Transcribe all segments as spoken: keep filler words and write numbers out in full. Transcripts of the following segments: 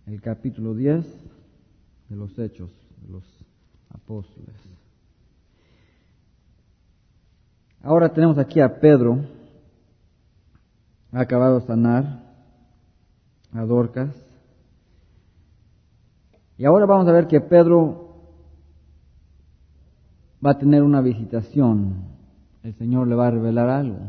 el capítulo diez de los Hechos de los Apóstoles. Ahora tenemos aquí a Pedro, ha acabado de sanar a Dorcas. Y ahora vamos a ver que Pedro va a tener una visitación. El Señor le va a revelar algo.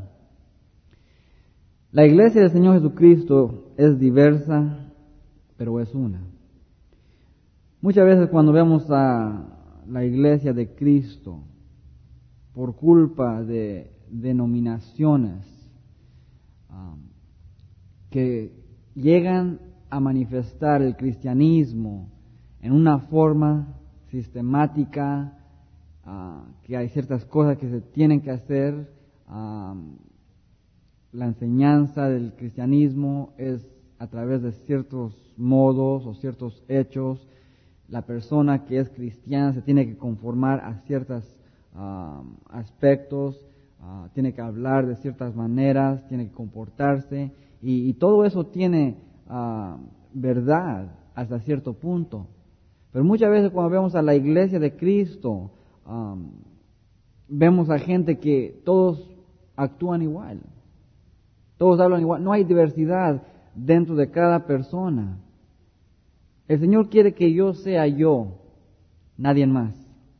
La iglesia del Señor Jesucristo es diversa, pero es una. Muchas veces cuando vemos a la iglesia de Cristo, por culpa de denominaciones um, que llegan a manifestar el cristianismo en una forma sistemática, uh, que hay ciertas cosas que se tienen que hacer. Um, la enseñanza del cristianismo es a través de ciertos modos o ciertos hechos. La persona que es cristiana se tiene que conformar a ciertos uh, aspectos, uh, tiene que hablar de ciertas maneras, tiene que comportarse, y, y todo eso tiene uh, verdad hasta cierto punto. Pero muchas veces cuando vemos a la iglesia de Cristo, um, vemos a gente que todos actúan igual, todos hablan igual, no hay diversidad dentro de cada persona. El Señor quiere que yo sea yo, nadie más.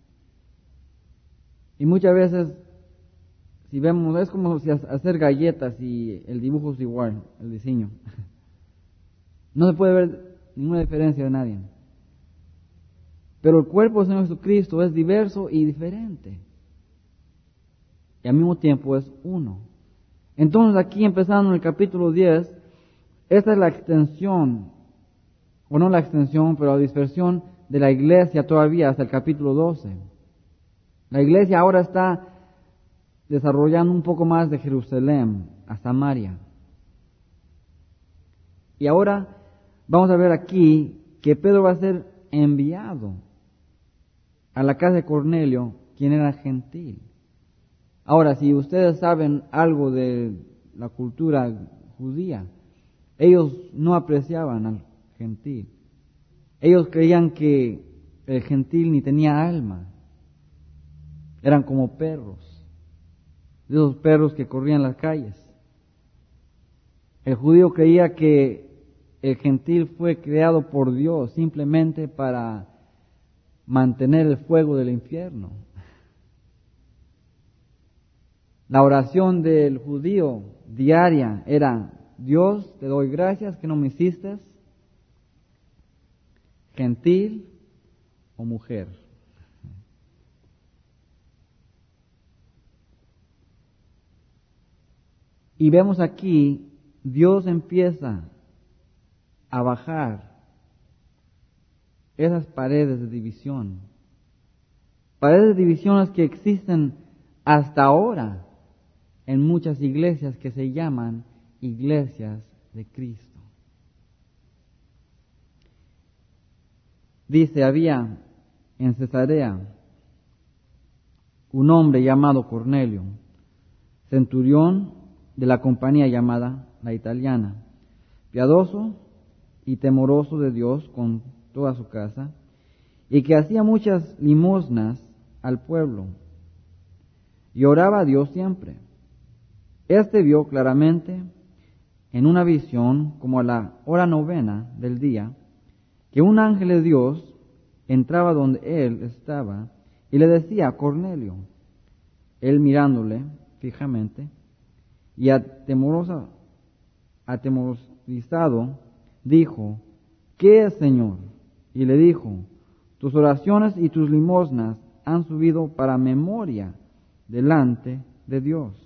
Y muchas veces, si vemos, es como si hacer galletas y el dibujo es igual, el diseño. No se puede ver ninguna diferencia de nadie. Pero el cuerpo del Señor Jesucristo es diverso y diferente. Y al mismo tiempo es uno. Entonces aquí, empezando en el capítulo diez, esta es la extensión, o no la extensión, pero la dispersión de la iglesia todavía hasta el capítulo doce. La iglesia ahora está desarrollando un poco más de Jerusalén a Samaria. Y ahora vamos a ver aquí que Pedro va a ser enviado a la casa de Cornelio, quien era gentil. Ahora, si ustedes saben algo de la cultura judía, ellos no apreciaban al gentil. Ellos creían que el gentil ni tenía alma. Eran como perros, de esos perros que corrían las calles. El judío creía que el gentil fue creado por Dios simplemente para mantener el fuego del infierno. La oración del judío diaria era: Dios, te doy gracias que no me hiciste gentil o mujer. Y vemos aquí, Dios empieza a bajar esas paredes de división. Paredes de divisiones que existen hasta ahora en muchas iglesias que se llaman iglesias de Cristo. Dice, había en Cesarea un hombre llamado Cornelio, centurión de la compañía llamada la italiana, piadoso y temoroso de Dios con toda su casa, y que hacía muchas limosnas al pueblo, y oraba a Dios siempre. Este vio claramente en una visión, como a la hora novena del día, que un ángel de Dios entraba donde él estaba y le decía: Cornelio. Él, mirándole fijamente y atemorosa, atemorizado, dijo: ¿Qué es, Señor? Y le dijo: tus oraciones y tus limosnas han subido para memoria delante de Dios.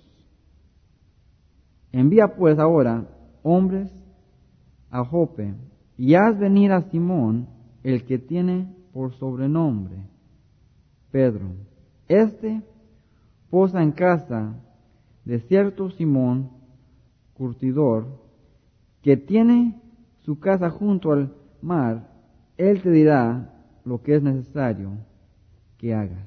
Envía pues ahora hombres a Jope y haz venir a Simón, el que tiene por sobrenombre Pedro. Este posa en casa de cierto Simón, curtidor, que tiene su casa junto al mar. Él te dirá lo que es necesario que hagas.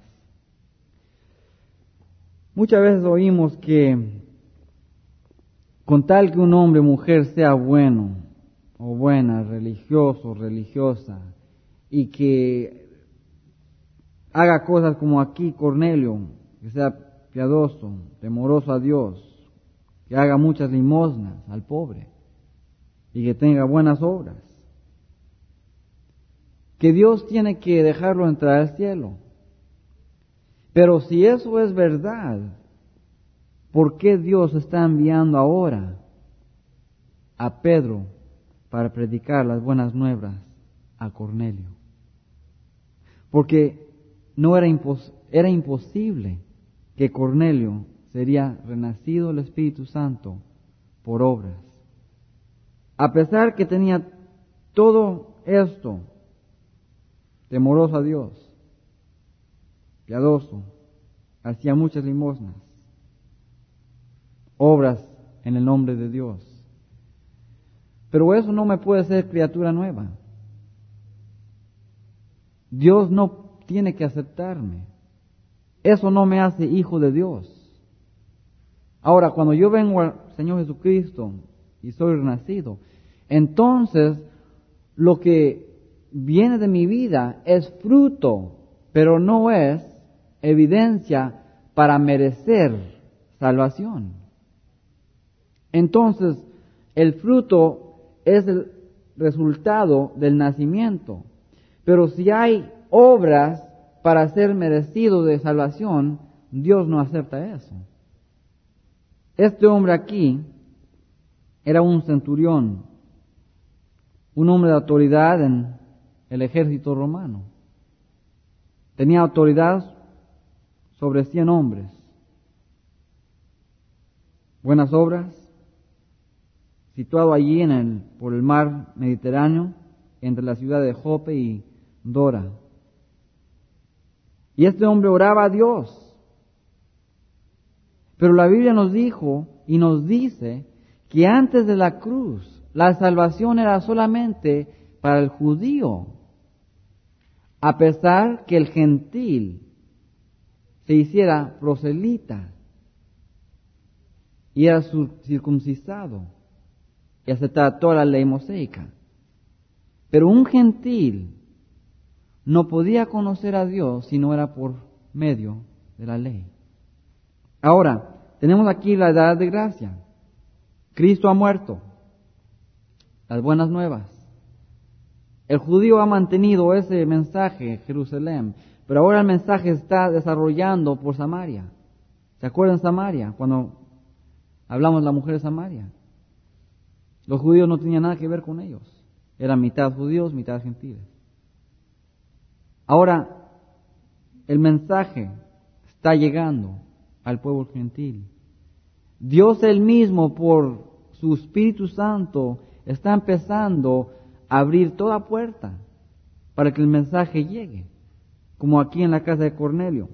Muchas veces oímos que con tal que un hombre o mujer sea bueno, o buena, religioso, religiosa, y que haga cosas como aquí Cornelio, que sea piadoso, temoroso a Dios, que haga muchas limosnas al pobre y que tenga buenas obras, que Dios tiene que dejarlo entrar al cielo. Pero si eso es verdad, ¿por qué Dios está enviando ahora a Pedro para predicar las buenas nuevas a Cornelio? Porque no era, impos- era imposible que Cornelio sería renacido el Espíritu Santo por obras. A pesar que tenía todo esto, temoroso a Dios, piadoso, hacía muchas limosnas, obras en el nombre de Dios. Pero eso no me puede ser criatura nueva. Dios no tiene que aceptarme. Eso no me hace hijo de Dios. Ahora, cuando yo vengo al Señor Jesucristo y soy renacido, entonces lo que viene de mi vida es fruto, pero no es evidencia para merecer salvación. Entonces, el fruto es el resultado del nacimiento. Pero si hay obras para ser merecido de salvación, Dios no acepta eso. Este hombre aquí era un centurión, un hombre de autoridad en el ejército romano. Tenía autoridad sobre cien hombres. Buenas obras, situado allí en el, por el mar Mediterráneo, entre la ciudad de Jope y Dora. Y este hombre oraba a Dios. Pero la Biblia nos dijo y nos dice que antes de la cruz, la salvación era solamente para el judío, a pesar que el gentil se hiciera proselita y era circuncisado y aceptara toda la ley mosaica. Pero un gentil no podía conocer a Dios si no era por medio de la ley. Ahora, tenemos aquí la edad de gracia. Cristo ha muerto. Las buenas nuevas. El judío ha mantenido ese mensaje en Jerusalén, pero ahora el mensaje está desarrollando por Samaria. ¿Se acuerdan de Samaria? Cuando hablamos de la mujer de Samaria. Los judíos no tenían nada que ver con ellos. Eran mitad judíos, mitad gentiles. Ahora, el mensaje está llegando al pueblo gentil. Dios él mismo, por su Espíritu Santo, está empezando a abrir toda puerta para que el mensaje llegue, como aquí en la casa de Cornelio.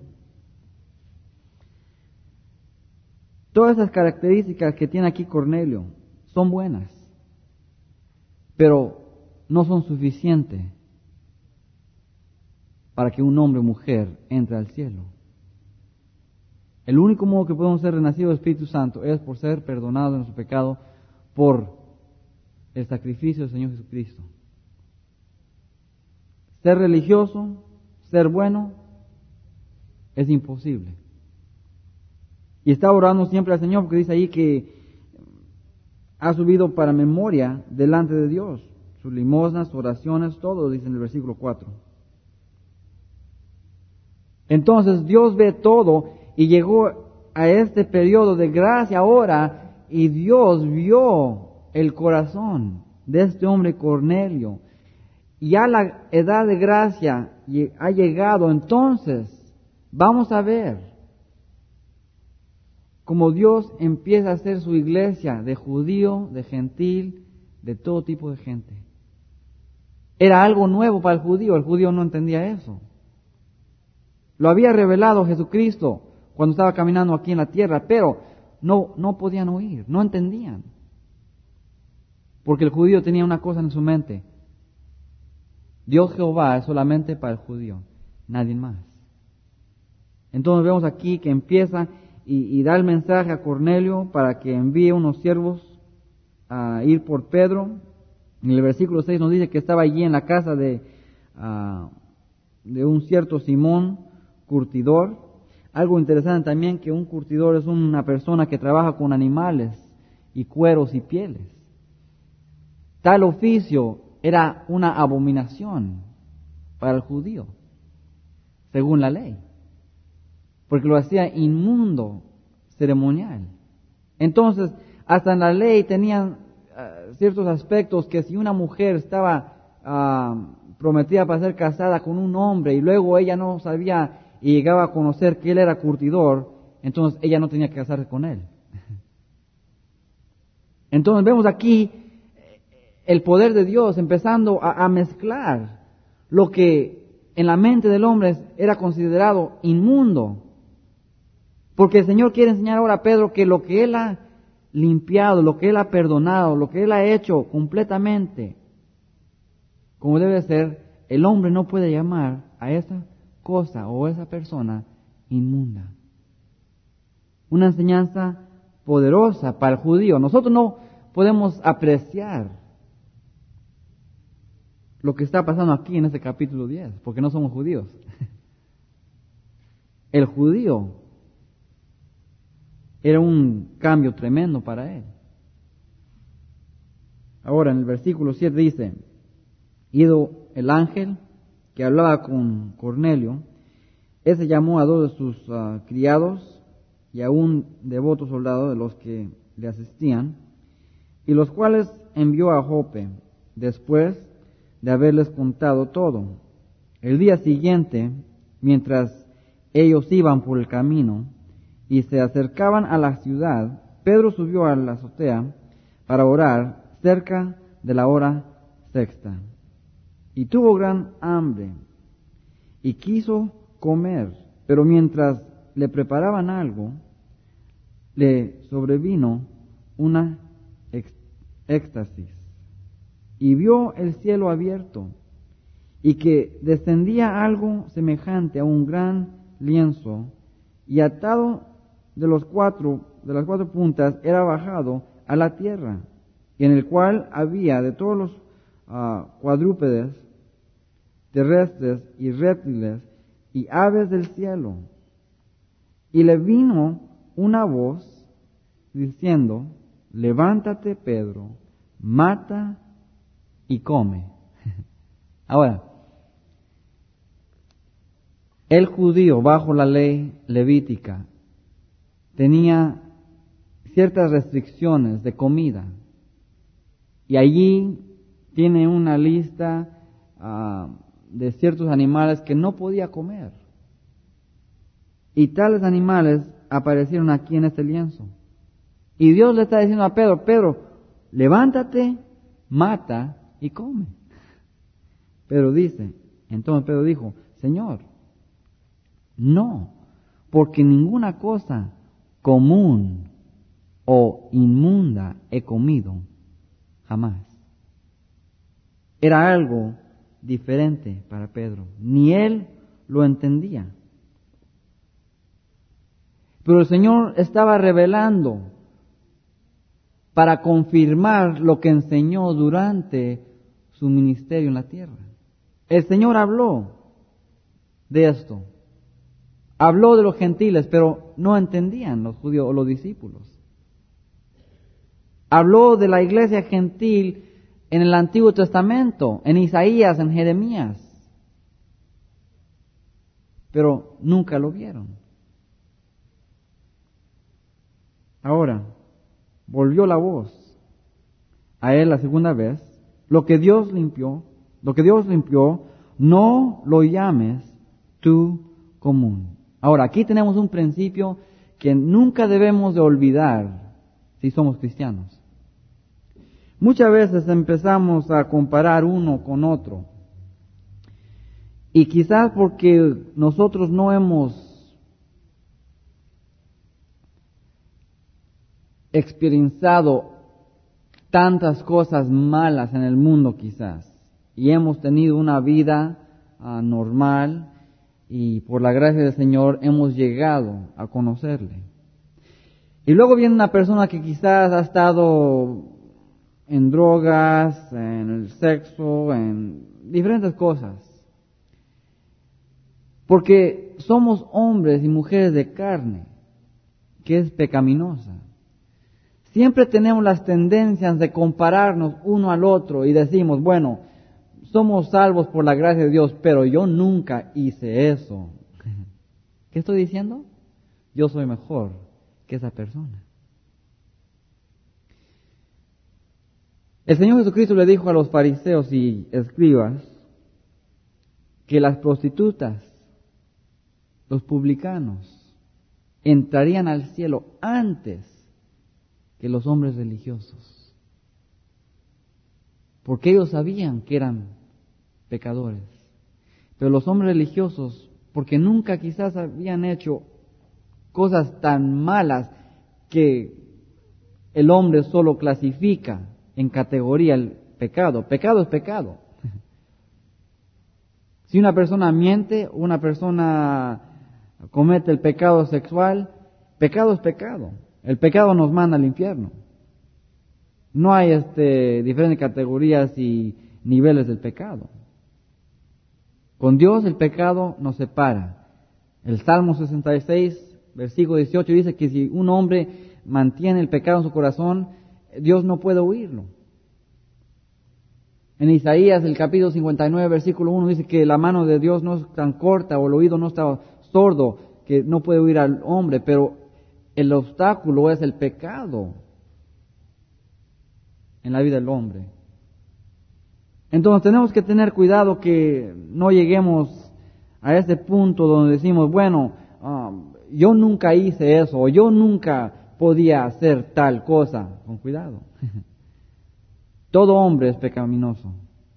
Todas esas características que tiene aquí Cornelio son buenas, pero no son suficientes para que un hombre o mujer entre al cielo. El único modo que podemos ser renacidos del Espíritu Santo es por ser perdonados de nuestro pecado por el sacrificio del Señor Jesucristo. Ser religioso, ser bueno, es imposible. Y está orando siempre al Señor porque dice ahí que ha subido para memoria delante de Dios. Sus limosnas, oraciones, todo, dice en el versículo cuatro. Entonces Dios ve todo y llegó a este periodo de gracia ahora y Dios vio el corazón de este hombre Cornelio. Y a la edad de gracia ha llegado, entonces vamos a ver cómo Dios empieza a hacer su iglesia de judío, de gentil, de todo tipo de gente. Era algo nuevo para el judío, el judío no entendía eso. Lo había revelado Jesucristo cuando estaba caminando aquí en la tierra, pero no, no podían oír, no entendían. Porque el judío tenía una cosa en su mente: Dios Jehová es solamente para el judío, nadie más. Entonces vemos aquí que empieza y, y da el mensaje a Cornelio para que envíe unos siervos a ir por Pedro En el versículo seis nos dice que estaba allí en la casa de, uh, de un cierto Simón, curtidor. Algo interesante también, que un curtidor es una persona que trabaja con animales y cueros y pieles. Tal oficio era una abominación para el judío, según la ley, porque lo hacía inmundo ceremonial. Entonces, hasta en la ley tenían uh, ciertos aspectos que si una mujer estaba uh, prometida para ser casada con un hombre y luego ella no sabía y llegaba a conocer que él era curtidor, entonces ella no tenía que casarse con él. Entonces vemos aquí el poder de Dios empezando a, a mezclar lo que en la mente del hombre era considerado inmundo. Porque el Señor quiere enseñar ahora a Pedro que lo que Él ha limpiado, lo que Él ha perdonado, lo que Él ha hecho completamente, como debe ser, el hombre no puede llamar a esa cosa o esa persona inmunda. Una enseñanza poderosa para el judío. Nosotros no podemos apreciar lo que está pasando aquí en este capítulo diez, porque no somos judíos. El judío era un cambio tremendo para él. Ahora en el versículo siete dice, ido el ángel que hablaba con Cornelio, ese llamó a dos de sus uh, criados y a un devoto soldado de los que le asistían, y los cuales envió a Jope después de haberles contado todo. El día siguiente, mientras ellos iban por el camino y se acercaban a la ciudad, Pedro subió a la azotea para orar cerca de la hora sexta. Y tuvo gran hambre y quiso comer, pero mientras le preparaban algo, le sobrevino una éxtasis y vio el cielo abierto y que descendía algo semejante a un gran lienzo y atado de los cuatro de las cuatro puntas era bajado a la tierra, y en el cual había de todos los uh, cuadrúpedes terrestres y reptiles y aves del cielo. Y le vino una voz diciendo, levántate, Pedro, mata y come. Ahora, el judío bajo la ley levítica tenía ciertas restricciones de comida, y allí tiene una lista uh, de ciertos animales que no podía comer, y tales animales aparecieron aquí en este lienzo. Y Dios le está diciendo a Pedro, Pedro, levántate, mata y come. Pedro dice, entonces Pedro dijo, Señor, no, porque ninguna cosa común o inmunda he comido jamás. Era algo diferente para Pedro, ni él lo entendía. Pero el Señor estaba revelando para confirmar lo que enseñó durante su ministerio en la tierra. El Señor habló de esto. Habló de los gentiles, pero no entendían los judíos o los discípulos. Habló de la iglesia gentil en el Antiguo Testamento, en Isaías, en Jeremías, pero nunca lo vieron. Ahora, volvió la voz a él la segunda vez, lo que Dios limpió, lo que Dios limpió, no lo llames tú común. Ahora, aquí tenemos un principio que nunca debemos de olvidar si somos cristianos. Muchas veces empezamos a comparar uno con otro, y quizás porque nosotros no hemos experienciado tantas cosas malas en el mundo quizás, y hemos tenido una vida uh, normal, y por la gracia del Señor hemos llegado a conocerle. Y luego viene una persona que quizás ha estado en drogas, en el sexo, en diferentes cosas. Porque somos hombres y mujeres de carne, que es pecaminosa. Siempre tenemos las tendencias de compararnos uno al otro y decimos, bueno, somos salvos por la gracia de Dios, pero yo nunca hice eso. ¿Qué estoy diciendo? Yo soy mejor que esa persona. El Señor Jesucristo le dijo a los fariseos y escribas que las prostitutas, los publicanos, entrarían al cielo antes que los hombres religiosos, porque ellos sabían que eran pecadores. Pero los hombres religiosos, porque nunca quizás habían hecho cosas tan malas que el hombre solo clasifica en categoría el pecado. Pecado es pecado. Si una persona miente, una persona comete el pecado sexual, pecado es pecado. El pecado nos manda al infierno. No hay este, diferentes categorías y niveles del pecado. Con Dios el pecado nos separa. El Salmo sesenta y seis, versículo dieciocho, dice que si un hombre mantiene el pecado en su corazón, Dios no puede huirlo. En Isaías, el capítulo cincuenta y nueve, versículo uno, dice que la mano de Dios no es tan corta o el oído no está sordo que no puede oír al hombre, pero el obstáculo es el pecado en la vida del hombre. Entonces tenemos que tener cuidado que no lleguemos a ese punto donde decimos, bueno, um, yo nunca hice eso, o yo nunca podía hacer tal cosa. Con cuidado. Todo hombre es pecaminoso.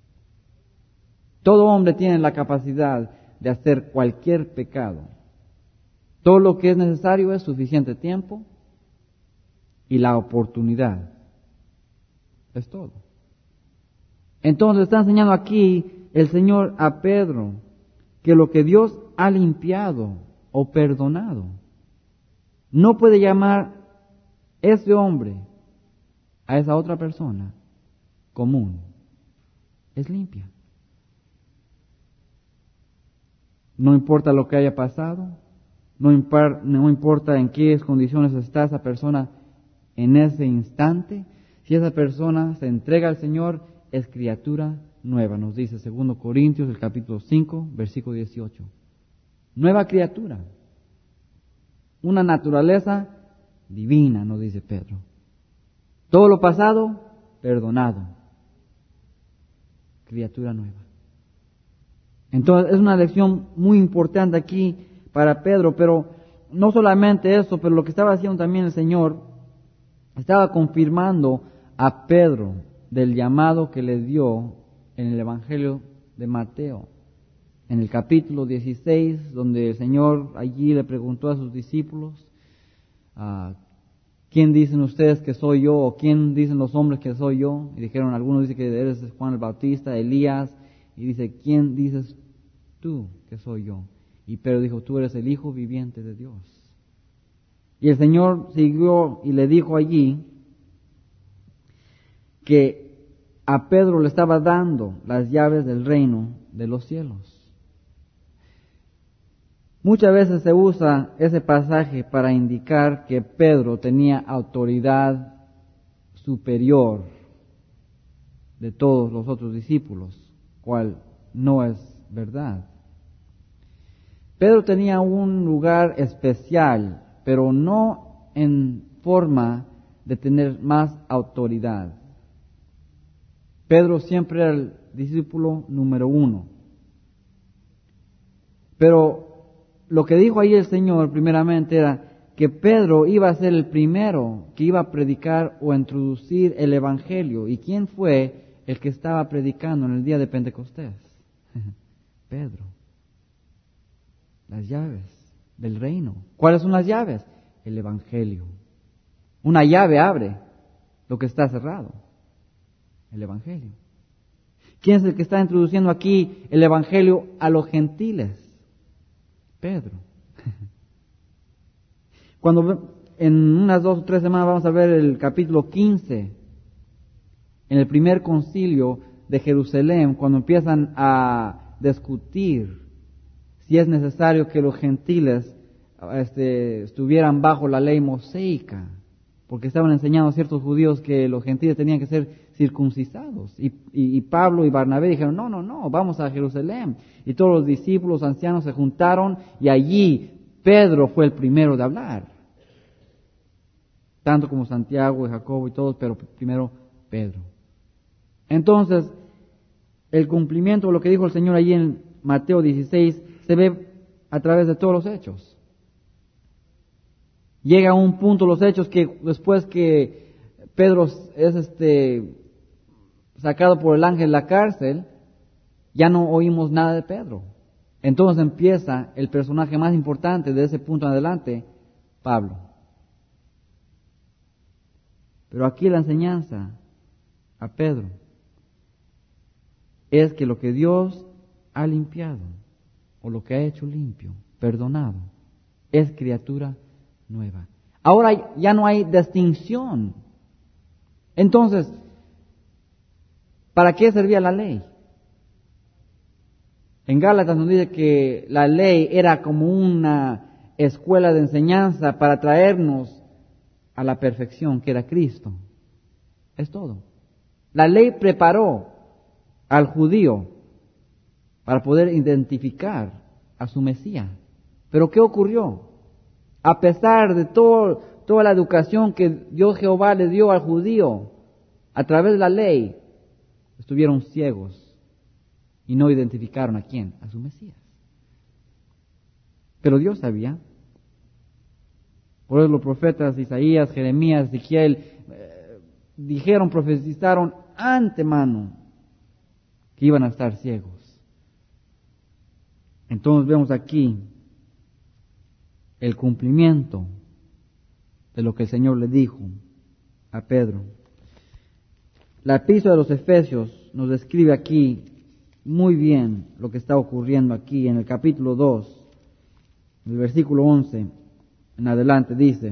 Todo hombre tiene la capacidad de hacer cualquier pecado. Todo lo que es necesario es suficiente tiempo y la oportunidad. Es todo. Entonces está enseñando aquí el Señor a Pedro que lo que Dios ha limpiado o perdonado, no puede llamar ese hombre a esa otra persona común. Es limpia. No importa lo que haya pasado, no, impar, no importa en qué condiciones está esa persona en ese instante, si esa persona se entrega al Señor, es criatura nueva, nos dice segundo Corintios, el capítulo cinco, versículo dieciocho. Nueva criatura. Una naturaleza divina, nos dice Pedro. Todo lo pasado, perdonado. Criatura nueva. Entonces es una lección muy importante aquí para Pedro, pero no solamente eso, pero lo que estaba haciendo también el Señor, estaba confirmando a Pedro del llamado que le dio en el Evangelio de Mateo, en el capítulo dieciséis, donde el Señor allí le preguntó a sus discípulos, uh, ¿quién dicen ustedes que soy yo? ¿O quién dicen los hombres que soy yo? Y dijeron, algunos dicen que eres Juan el Bautista, Elías, y dice, ¿quién dices tú que soy yo? Y Pedro dijo, tú eres el Hijo viviente de Dios. Y el Señor siguió y le dijo allí que a Pedro le estaba dando las llaves del reino de los cielos. Muchas veces se usa ese pasaje para indicar que Pedro tenía autoridad superior de todos los otros discípulos, cual no es verdad. Pedro tenía un lugar especial, pero no en forma de tener más autoridad. Pedro siempre era el discípulo número uno. Pero lo que dijo ahí el Señor primeramente era que Pedro iba a ser el primero que iba a predicar o introducir el Evangelio. ¿Y quién fue el que estaba predicando en el día de Pentecostés? Pedro. Las llaves del reino. ¿Cuáles son las llaves? El Evangelio. Una llave abre lo que está cerrado. El Evangelio. ¿Quién es el que está introduciendo aquí el Evangelio a los gentiles? Pedro. Cuando en unas dos o tres semanas vamos a ver el capítulo quince en el primer concilio de Jerusalén, cuando empiezan a discutir si es necesario que los gentiles este, estuvieran bajo la ley mosaica, porque estaban enseñando a ciertos judíos que los gentiles tenían que ser circuncidados. Y, y, y Pablo y Barnabé dijeron, no, no, no, vamos a Jerusalén. Y todos los discípulos ancianos se juntaron y allí Pedro fue el primero de hablar. Tanto como Santiago y Jacobo y todos, pero primero Pedro. Entonces, el cumplimiento de lo que dijo el Señor allí en Mateo dieciséis se ve a través de todos los hechos. Llega a un punto los hechos que después que Pedro es este sacado por el ángel de la cárcel, ya no oímos nada de Pedro. Entonces empieza el personaje más importante de ese punto en adelante, Pablo. Pero aquí la enseñanza a Pedro es que lo que Dios ha limpiado, o lo que ha hecho limpio, perdonado, es criatura nueva. Ahora ya no hay distinción. Entonces, ¿para qué servía la ley? En Gálatas nos dice que la ley era como una escuela de enseñanza para traernos a la perfección que era Cristo. Es todo. La ley preparó al judío para poder identificar a su Mesías. Pero ¿qué ocurrió? A pesar de todo, toda la educación que Dios Jehová le dio al judío a través de la ley, estuvieron ciegos y no identificaron a quién, a su Mesías. Pero Dios sabía. Por eso los profetas Isaías, Jeremías, Ezequiel eh, dijeron, profetizaron antemano que iban a estar ciegos. Entonces vemos aquí el cumplimiento de lo que el Señor le dijo a Pedro. La epístola de los Efesios nos describe aquí muy bien lo que está ocurriendo aquí en el capítulo dos, el versículo once en adelante dice: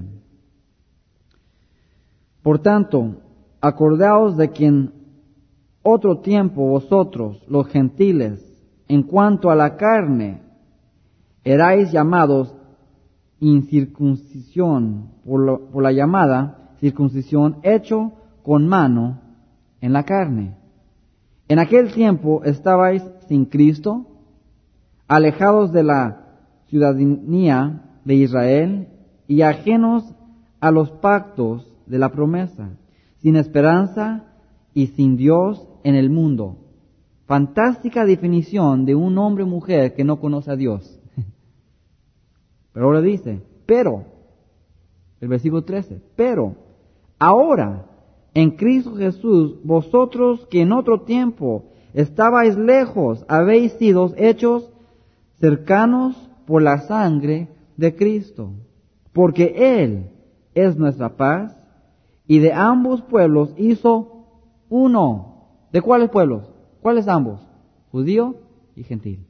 por tanto, acordaos de que en otro tiempo vosotros, los gentiles, en cuanto a la carne, erais llamados incircuncisión por, lo, por la llamada circuncisión hecho con mano en la carne. En aquel tiempo estabais sin Cristo, alejados de la ciudadanía de Israel y ajenos a los pactos de la promesa, sin esperanza y sin Dios en el mundo. Fantástica definición de un hombre o mujer que no conoce a Dios. Pero ahora dice, pero, el versículo trece, pero, ahora, en Cristo Jesús, vosotros que en otro tiempo estabais lejos, habéis sido hechos cercanos por la sangre de Cristo, porque Él es nuestra paz, y de ambos pueblos hizo uno. ¿De cuáles pueblos? ¿Cuáles ambos? Judío y gentil.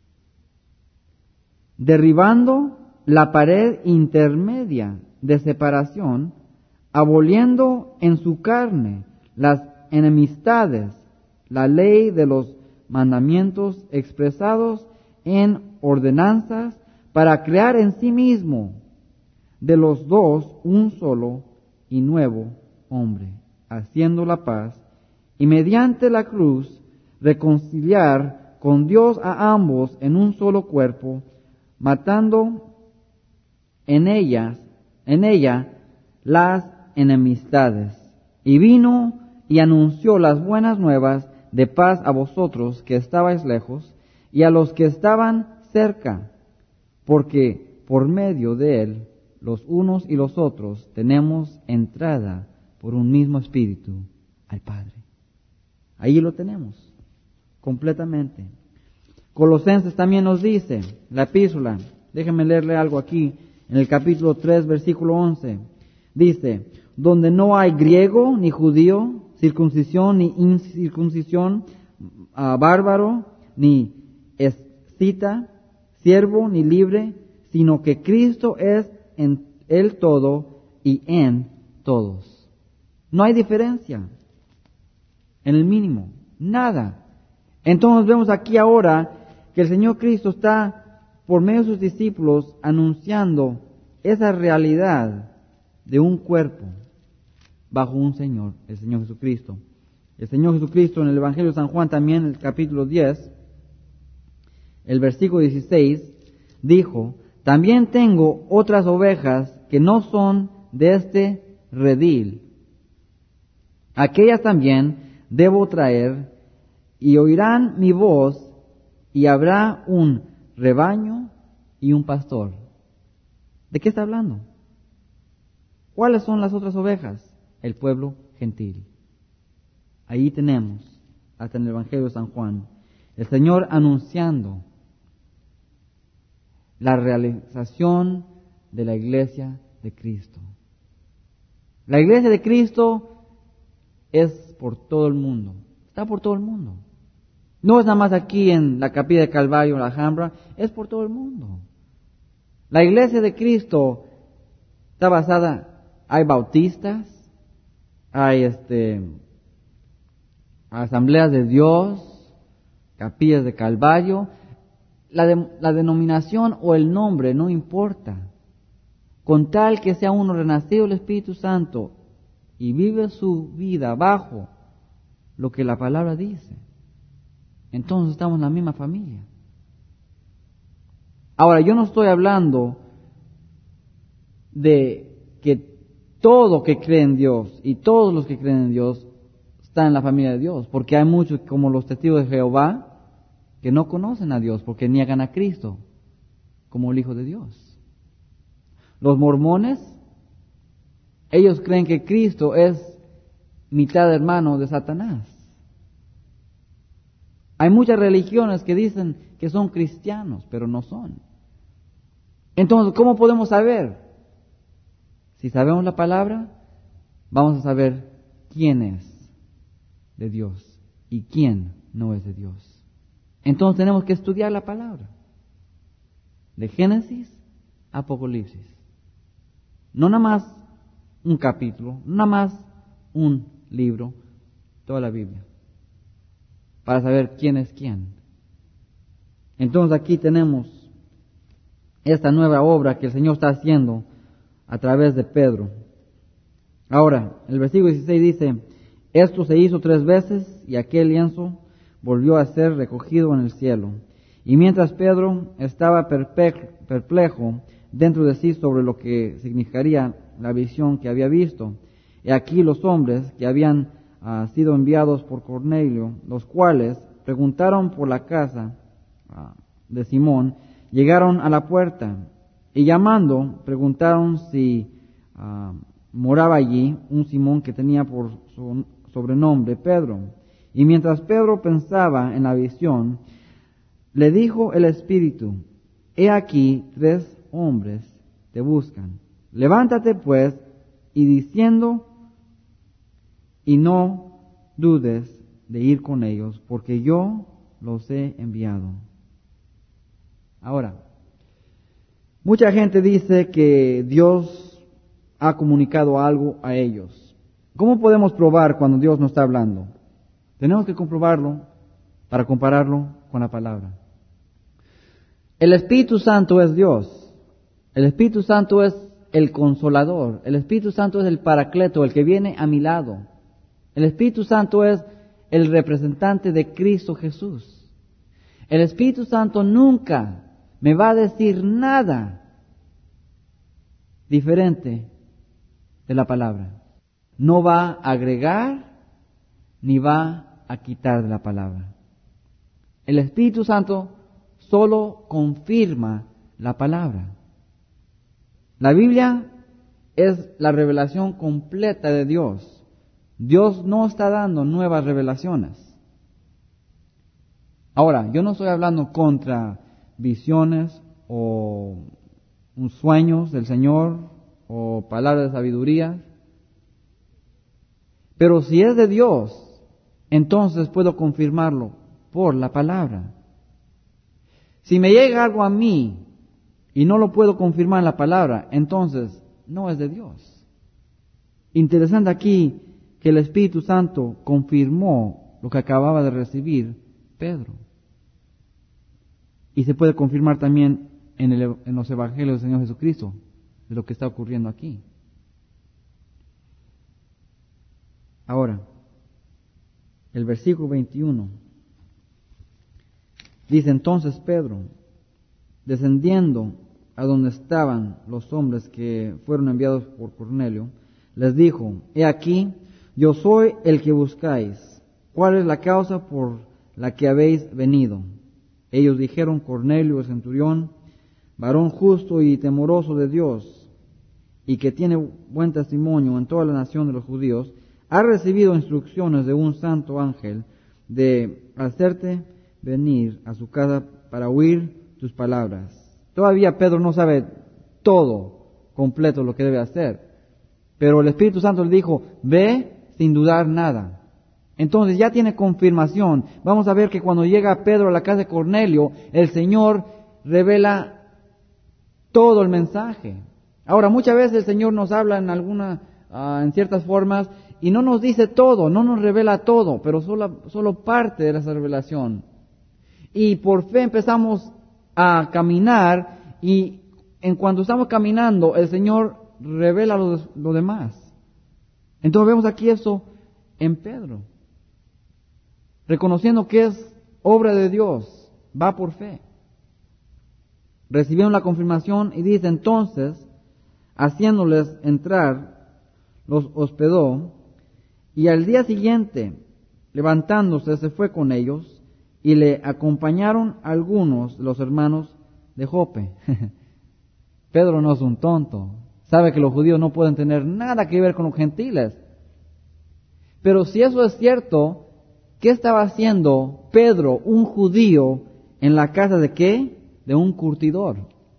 Derribando la pared intermedia de separación, aboliendo en su carne las enemistades, la ley de los mandamientos expresados en ordenanzas, para crear en sí mismo de los dos un solo y nuevo hombre, haciendo la paz, y mediante la cruz reconciliar con Dios a ambos en un solo cuerpo, matando en ellas, en ella las enemistades. Y vino y anunció las buenas nuevas de paz a vosotros que estabais lejos y a los que estaban cerca, porque por medio de él los unos y los otros tenemos entrada por un mismo espíritu al Padre. Ahí lo tenemos, completamente. Colosenses también nos dice, la epístola, déjenme leerle algo aquí, en el capítulo tres, versículo once, dice, donde no hay griego ni judío, circuncisión ni incircuncisión, uh, bárbaro ni escita, siervo ni libre, sino que Cristo es en el todo y en todos. No hay diferencia. en el mínimo, nada. Entonces vemos aquí ahora que el Señor Cristo está, por medio de sus discípulos, anunciando esa realidad de un cuerpo bajo un Señor, el Señor Jesucristo. El Señor Jesucristo en el Evangelio de San Juan también, en el capítulo diez, el versículo dieciséis, dijo: también tengo otras ovejas que no son de este redil. Aquellas también debo traer, y oirán mi voz, y habrá un rebaño y un pastor. ¿De qué está hablando? ¿Cuáles son las otras ovejas? El pueblo gentil. Ahí tenemos, hasta en el Evangelio de San Juan, el Señor anunciando la realización de la iglesia de Cristo. La iglesia de Cristo es por todo el mundo, está por todo el mundo. No es nada más aquí en la Capilla de Calvario, en la Alhambra, es por todo el mundo. La iglesia de Cristo está basada, hay bautistas, hay este, asambleas de Dios, capillas de Calvario. La, de, la denominación o el nombre no importa, con tal que sea uno renacido del Espíritu Santo y vive su vida bajo lo que la palabra dice, entonces estamos en la misma familia. Ahora, yo no estoy hablando de que todo que cree en Dios y todos los que creen en Dios están en la familia de Dios, porque hay muchos como los testigos de Jehová que no conocen a Dios porque niegan a Cristo como el Hijo de Dios. Los mormones, ellos creen que Cristo es mitad hermano de Satanás. Hay muchas religiones que dicen que son cristianos, pero no son. Entonces, ¿cómo podemos saber? Si sabemos la palabra, vamos a saber quién es de Dios y quién no es de Dios. Entonces tenemos que estudiar la palabra, de Génesis a Apocalipsis. No nada más un capítulo, no nada más un libro, toda la Biblia, para saber quién es quién. Entonces aquí tenemos esta nueva obra que el Señor está haciendo a través de Pedro. Ahora, el versículo dieciséis dice: esto se hizo tres veces y aquel lienzo volvió a ser recogido en el cielo. Y mientras Pedro estaba perplejo dentro de sí sobre lo que significaría la visión que había visto, y aquí los hombres que habían uh, sido enviados por Cornelio, los cuales preguntaron por la casa uh, de Simón, llegaron a la puerta y llamando preguntaron si uh, moraba allí un Simón que tenía por su sobrenombre Pedro. Y mientras Pedro pensaba en la visión, le dijo el Espíritu: he aquí tres hombres te buscan. Levántate pues, y diciendo, y no dudes de ir con ellos, porque yo los he enviado. Ahora, mucha gente dice que Dios ha comunicado algo a ellos. ¿Cómo podemos probar cuando Dios nos está hablando? Tenemos que comprobarlo para compararlo con la palabra. El Espíritu Santo es Dios. El Espíritu Santo es el consolador. El Espíritu Santo es el paracleto, el que viene a mi lado. El Espíritu Santo es el representante de Cristo Jesús. El Espíritu Santo nunca me va a decir nada diferente de la palabra. No va a agregar ni va a quitar de la palabra. El Espíritu Santo solo confirma la palabra. La Biblia es la revelación completa de Dios. Dios no está dando nuevas revelaciones. Ahora, yo no estoy hablando contra visiones o sueños del Señor o palabras de sabiduría. Pero si es de Dios, entonces puedo confirmarlo por la palabra. Si me llega algo a mí y no lo puedo confirmar en la palabra, entonces no es de Dios. Interesante aquí que el Espíritu Santo confirmó lo que acababa de recibir Pedro. Y se puede confirmar también en, el, en los evangelios del Señor Jesucristo, de lo que está ocurriendo aquí. Ahora, el versículo veintiuno dice: entonces Pedro, descendiendo a donde estaban los hombres que fueron enviados por Cornelio, les dijo: he aquí, yo soy el que buscáis. ¿Cuál es la causa por la que habéis venido? Ellos dijeron: Cornelio, el centurión, varón justo y temoroso de Dios, y que tiene buen testimonio en toda la nación de los judíos, ha recibido instrucciones de un santo ángel de hacerte venir a su casa para oír tus palabras. Todavía Pedro no sabe todo completo lo que debe hacer, pero el Espíritu Santo le dijo: ve sin dudar nada. Entonces ya tiene confirmación. Vamos a ver que cuando llega Pedro a la casa de Cornelio, el Señor revela todo el mensaje. Ahora, muchas veces el Señor nos habla en alguna, uh, en ciertas formas, y no nos dice todo, no nos revela todo, pero solo, solo parte de esa revelación. Y por fe empezamos a caminar, y en cuanto estamos caminando, el Señor revela lo, lo demás. Entonces vemos aquí eso en Pedro, reconociendo que es obra de Dios, va por fe. Recibieron la confirmación y dice: entonces, haciéndoles entrar, los hospedó, y al día siguiente, levantándose, se fue con ellos, y le acompañaron algunos de los hermanos de Jope. Pedro no es un tonto, sabe que los judíos no pueden tener nada que ver con los gentiles. Pero si eso es cierto, ¿qué estaba haciendo Pedro, un judío, en la casa de qué? De un curtidor.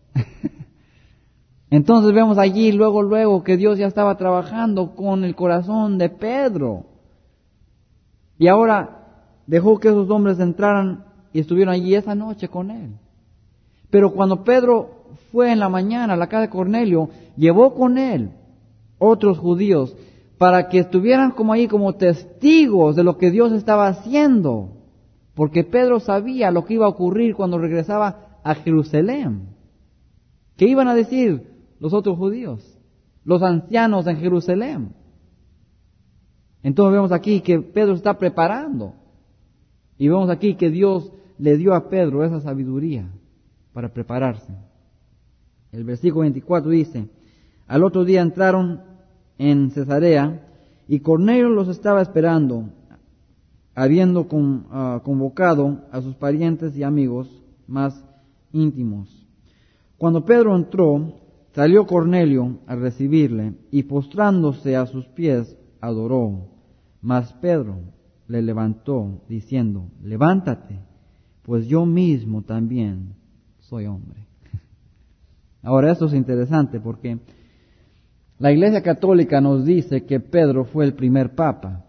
Entonces vemos allí luego, luego que Dios ya estaba trabajando con el corazón de Pedro. Y ahora dejó que esos hombres entraran y estuvieron allí esa noche con él. Pero cuando Pedro fue en la mañana a la casa de Cornelio, llevó con él otros judíos para que estuvieran como ahí como testigos de lo que Dios estaba haciendo. Porque Pedro sabía lo que iba a ocurrir cuando regresaba a Jerusalén. ¿Qué iban a decir los otros judíos? Los ancianos en Jerusalén. Entonces vemos aquí que Pedro está preparando. Y vemos aquí que Dios le dio a Pedro esa sabiduría para prepararse. El versículo veinticuatro dice: al otro día entraron en Cesarea, y Cornelio los estaba esperando, habiendo con, uh, convocado a sus parientes y amigos más íntimos. Cuando Pedro entró, salió Cornelio a recibirle, y postrándose a sus pies, adoró. Mas Pedro le levantó, diciendo: levántate, pues yo mismo también soy hombre. Ahora, esto es interesante porque la Iglesia Católica nos dice que Pedro fue el primer papa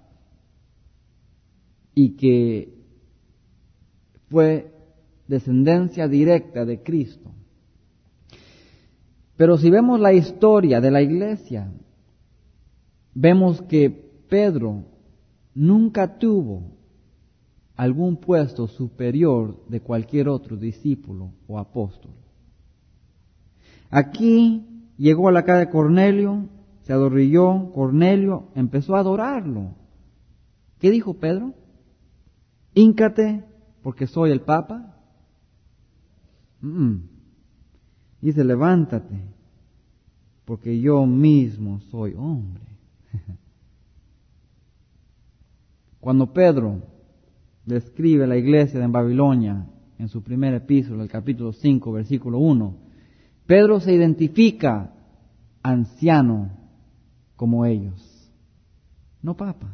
y que fue descendencia directa de Cristo. Pero si vemos la historia de la Iglesia, vemos que Pedro nunca tuvo algún puesto superior de cualquier otro discípulo o apóstol. Aquí llegó a la casa de Cornelio, se adorrilló, Cornelio empezó a adorarlo. ¿Qué dijo Pedro? Híncate porque soy el Papa. Mm-mm. Dice: levántate porque yo mismo soy hombre. Cuando Pedro describe la iglesia en Babilonia en su primer epístola, el capítulo cinco, versículo uno, Pedro se identifica anciano como ellos, no papa.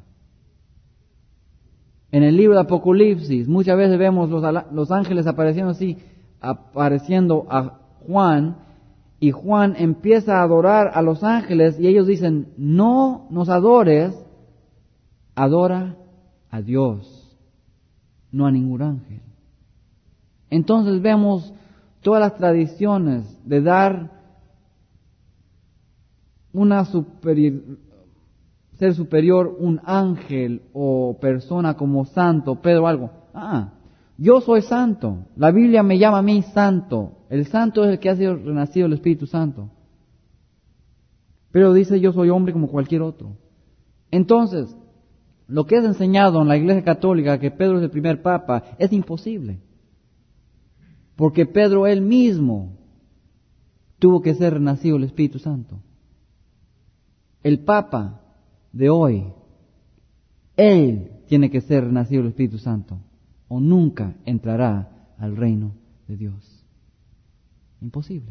En el libro de Apocalipsis muchas veces vemos los, los ángeles apareciendo así, apareciendo a Juan, y Juan empieza a adorar a los ángeles y ellos dicen: no nos adores, adora a Dios, no a ningún ángel. Entonces vemos todas las tradiciones de dar una superior, ser superior, un ángel o persona como santo, Pedro algo. Ah, yo soy santo. La Biblia me llama a mí santo. El santo es el que ha sido renacido el Espíritu Santo. Pero dice, yo soy hombre como cualquier otro. Entonces, lo que es enseñado en la Iglesia Católica, que Pedro es el primer papa, es imposible. Porque Pedro él mismo tuvo que ser renacido el Espíritu Santo. El papa de hoy, él tiene que ser renacido el Espíritu Santo, o nunca entrará al reino de Dios. Imposible.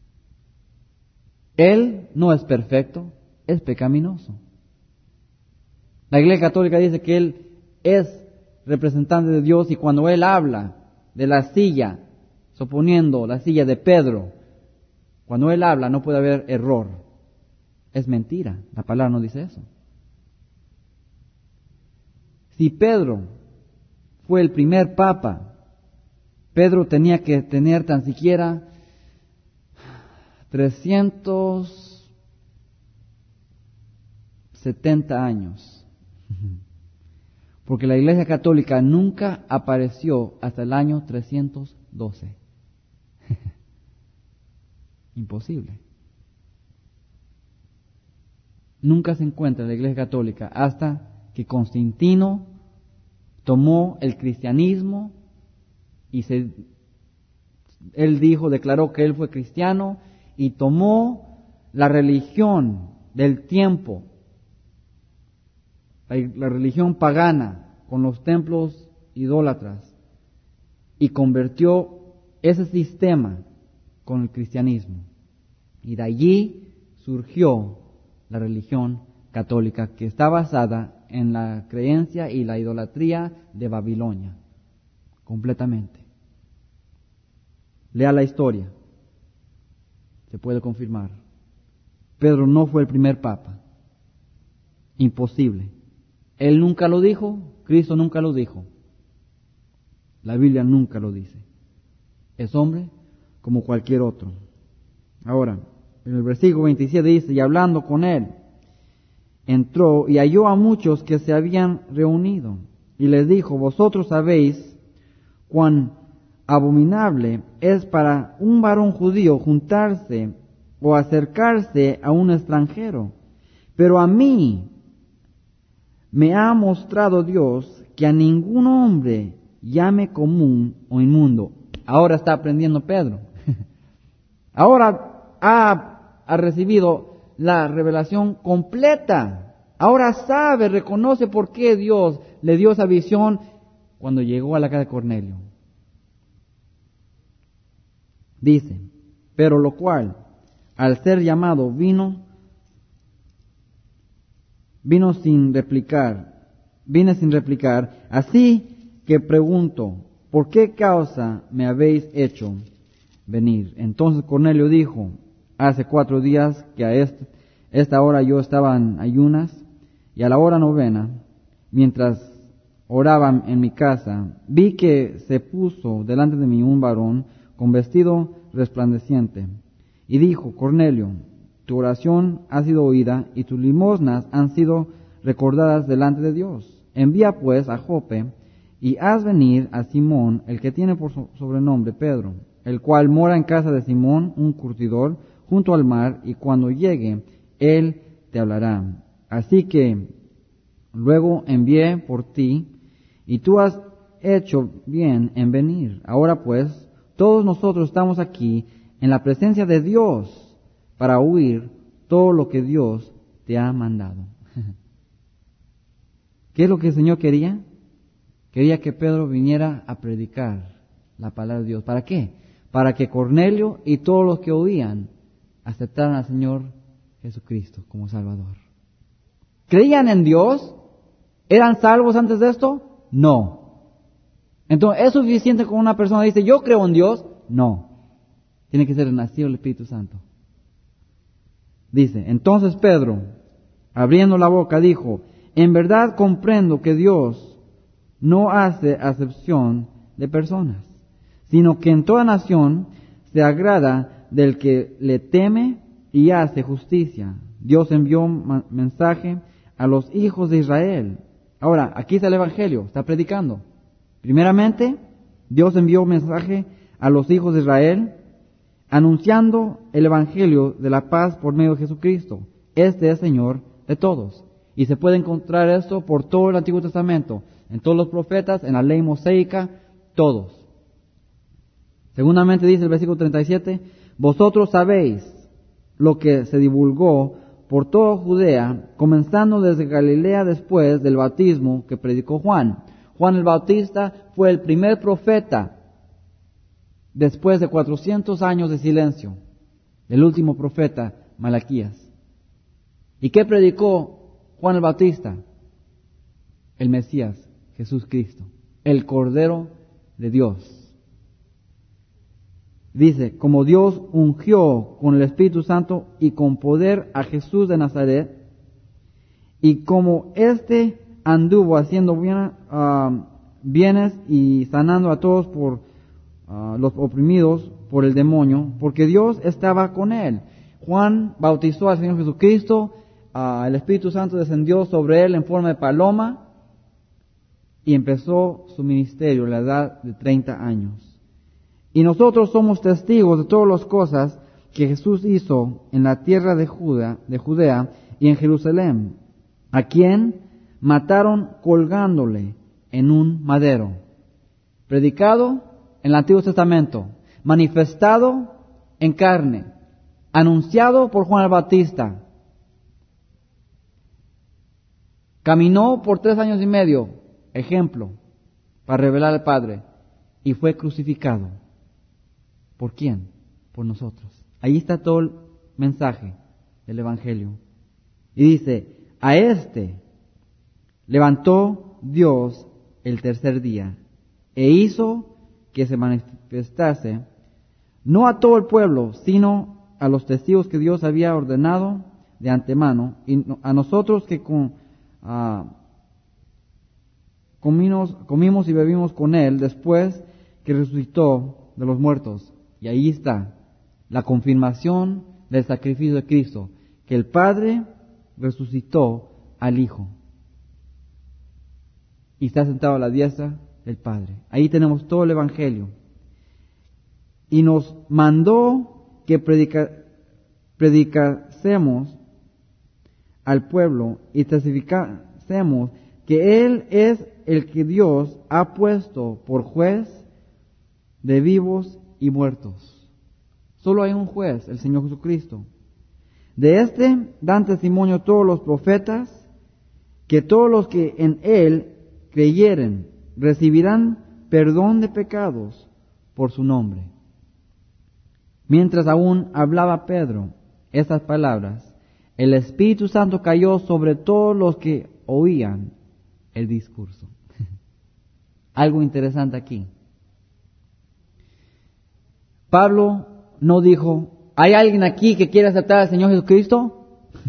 Él no es perfecto, es pecaminoso. La Iglesia Católica dice que Él es representante de Dios y cuando Él habla de la silla, suponiendo la silla de Pedro, cuando Él habla no puede haber error. Es mentira, la palabra no dice eso. Si Pedro fue el primer papa, Pedro tenía que tener tan siquiera trescientos setenta años. Porque la Iglesia Católica nunca apareció hasta el año trescientos doce. Imposible. Nunca se encuentra la Iglesia Católica hasta que Constantino tomó el cristianismo y se, él dijo, declaró que él fue cristiano y tomó la religión del tiempo, la, la religión pagana con los templos idólatras y convirtió ese sistema con el cristianismo. Y de allí surgió la religión católica que está basada en la creencia y la idolatría de Babilonia, completamente. Lea la historia, se puede confirmar. Pedro no fue el primer papa, imposible. Él nunca lo dijo, Cristo nunca lo dijo, la Biblia nunca lo dice. Es hombre como cualquier otro. Ahora, en el versículo veintisiete dice, y hablando con él, entró y halló a muchos que se habían reunido, y les dijo, vosotros sabéis cuán abominable es para un varón judío juntarse o acercarse a un extranjero, pero a mí me ha mostrado Dios que a ningún hombre llame común o inmundo. Ahora está aprendiendo Pedro. Ahora ha, ha recibido la revelación completa. Ahora sabe, reconoce por qué Dios le dio esa visión cuando llegó a la casa de Cornelio. Dice, pero lo cual, al ser llamado, vino, vino sin replicar, vine sin replicar, así que pregunto, ¿por qué causa me habéis hecho venir? Entonces Cornelio dijo, hace cuatro días que a esta, esta hora yo estaba en ayunas, y a la hora novena, mientras oraba en mi casa, vi que se puso delante de mí un varón con vestido resplandeciente, y dijo, Cornelio, tu oración ha sido oída, y tus limosnas han sido recordadas delante de Dios. Envía pues a Jope, y haz venir a Simón, el que tiene por sobrenombre Pedro, el cual mora en casa de Simón, un curtidor, junto al mar, y cuando llegue, él te hablará. Así que luego envié por ti, y tú has hecho bien en venir. Ahora pues, todos nosotros estamos aquí en la presencia de Dios para oír todo lo que Dios te ha mandado. ¿Qué es lo que el Señor quería? Quería que Pedro viniera a predicar la palabra de Dios. ¿Para qué? Para que Cornelio y todos los que oían aceptaran al Señor Jesucristo como Salvador. ¿Creían en Dios? ¿Eran salvos antes de esto? No. Entonces, ¿es suficiente con una persona dice, yo creo en Dios? No. Tiene que ser nacido el Espíritu Santo. Dice, entonces Pedro, abriendo la boca, dijo, en verdad comprendo que Dios no hace acepción de personas, sino que en toda nación se agrada del que le teme y hace justicia. Dios envió un mensaje a los hijos de Israel. Ahora, aquí está el Evangelio, está predicando. Primeramente, Dios envió un mensaje a los hijos de Israel, anunciando el Evangelio de la paz por medio de Jesucristo. Este es Señor de todos. Y se puede encontrar esto por todo el Antiguo Testamento, en todos los profetas, en la ley mosaica, todos. Segundamente dice el versículo treinta y siete, vosotros sabéis lo que se divulgó por toda Judea, comenzando desde Galilea después del bautismo que predicó Juan. Juan el Bautista fue el primer profeta después de cuatrocientos años de silencio, el último profeta, Malaquías. ¿Y qué predicó Juan el Bautista? El Mesías, Jesús Cristo, el Cordero de Dios. Dice, como Dios ungió con el Espíritu Santo y con poder a Jesús de Nazaret, y como éste anduvo haciendo bien, uh, bienes y sanando a todos por uh, los oprimidos por el demonio, porque Dios estaba con él. Juan bautizó al Señor Jesucristo, uh, el Espíritu Santo descendió sobre él en forma de paloma y empezó su ministerio a la edad de treinta años. Y nosotros somos testigos de todas las cosas que Jesús hizo en la tierra de Judea, de Judea y en Jerusalén, a quien mataron colgándole en un madero. Predicado en el Antiguo Testamento, manifestado en carne, anunciado por Juan el Bautista. Caminó por tres años y medio, ejemplo, para revelar al Padre, y fue crucificado. ¿Por quién? Por nosotros. Ahí está todo el mensaje del Evangelio. Y dice, a este levantó Dios el tercer día e hizo que se manifestase no a todo el pueblo, sino a los testigos que Dios había ordenado de antemano, y a nosotros que con, uh, comimos, comimos y bebimos con Él después que resucitó de los muertos. Y ahí está la confirmación del sacrificio de Cristo, que el Padre resucitó al Hijo y está sentado a la diestra del Padre. Ahí tenemos todo el Evangelio. Y nos mandó que predica, predicásemos al pueblo y testificásemos que Él es el que Dios ha puesto por juez de vivos y muertos. Solo hay un juez, el Señor Jesucristo. De este dan testimonio todos los profetas, que todos los que en Él creyeren recibirán perdón de pecados por su nombre. Mientras aún hablaba Pedro estas palabras, el Espíritu Santo cayó sobre todos los que oían el discurso. Algo interesante aquí. Pablo no dijo, ¿hay alguien aquí que quiere aceptar al Señor Jesucristo?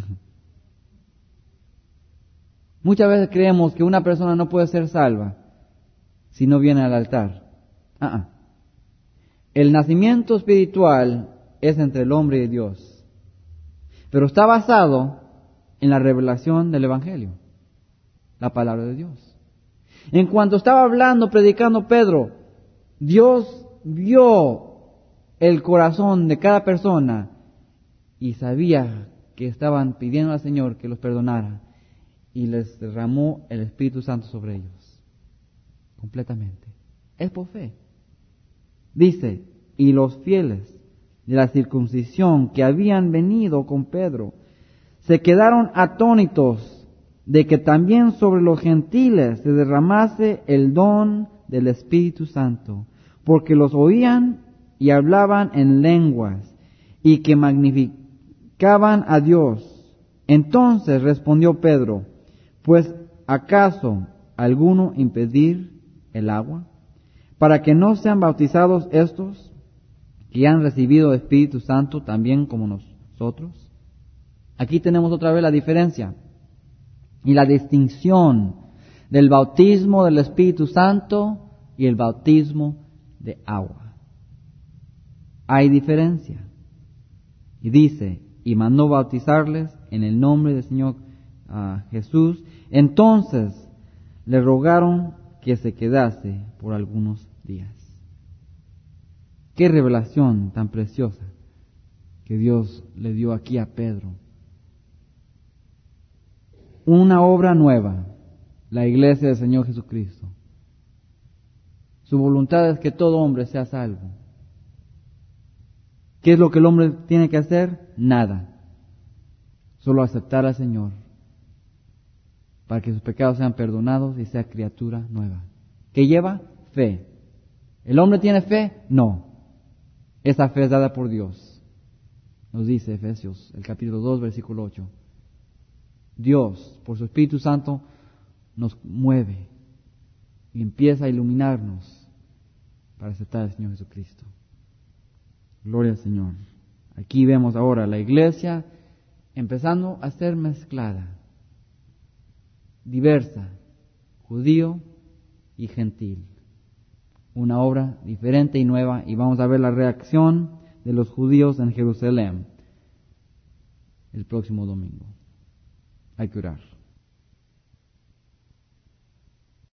Muchas veces creemos que una persona no puede ser salva si no viene al altar. Uh-uh. El nacimiento espiritual es entre el hombre y Dios, pero está basado en la revelación del Evangelio, la palabra de Dios. En cuanto estaba hablando, predicando Pedro, Dios vio el corazón de cada persona y sabía que estaban pidiendo al Señor que los perdonara y les derramó el Espíritu Santo sobre ellos completamente. Es por fe. Dice, y los fieles de la circuncisión que habían venido con Pedro se quedaron atónitos de que también sobre los gentiles se derramase el don del Espíritu Santo, porque los oían y hablaban en lenguas, y que magnificaban a Dios. Entonces respondió Pedro, ¿pues acaso alguno impedir el agua, para que no sean bautizados estos que han recibido Espíritu Santo también como nosotros? Aquí tenemos otra vez la diferencia y la distinción del bautismo del Espíritu Santo y el bautismo de agua. Hay diferencia. Y dice, y mandó bautizarles en el nombre del Señor a Jesús. Entonces le rogaron que se quedase por algunos días. Qué revelación tan preciosa que Dios le dio aquí a Pedro. Una obra nueva, la iglesia del Señor Jesucristo. Su voluntad es que todo hombre sea salvo. ¿Qué es lo que el hombre tiene que hacer? Nada. Solo aceptar al Señor para que sus pecados sean perdonados y sea criatura nueva. ¿Qué lleva? Fe. ¿El hombre tiene fe? No. Esa fe es dada por Dios. Nos dice Efesios, el capítulo dos, versículo ocho. Dios, por su Espíritu Santo, nos mueve y empieza a iluminarnos para aceptar al Señor Jesucristo. Gloria al Señor. Aquí vemos ahora la iglesia empezando a ser mezclada, diversa, judío y gentil. Una obra diferente y nueva, y vamos a ver la reacción de los judíos en Jerusalén el próximo domingo. Hay que orar.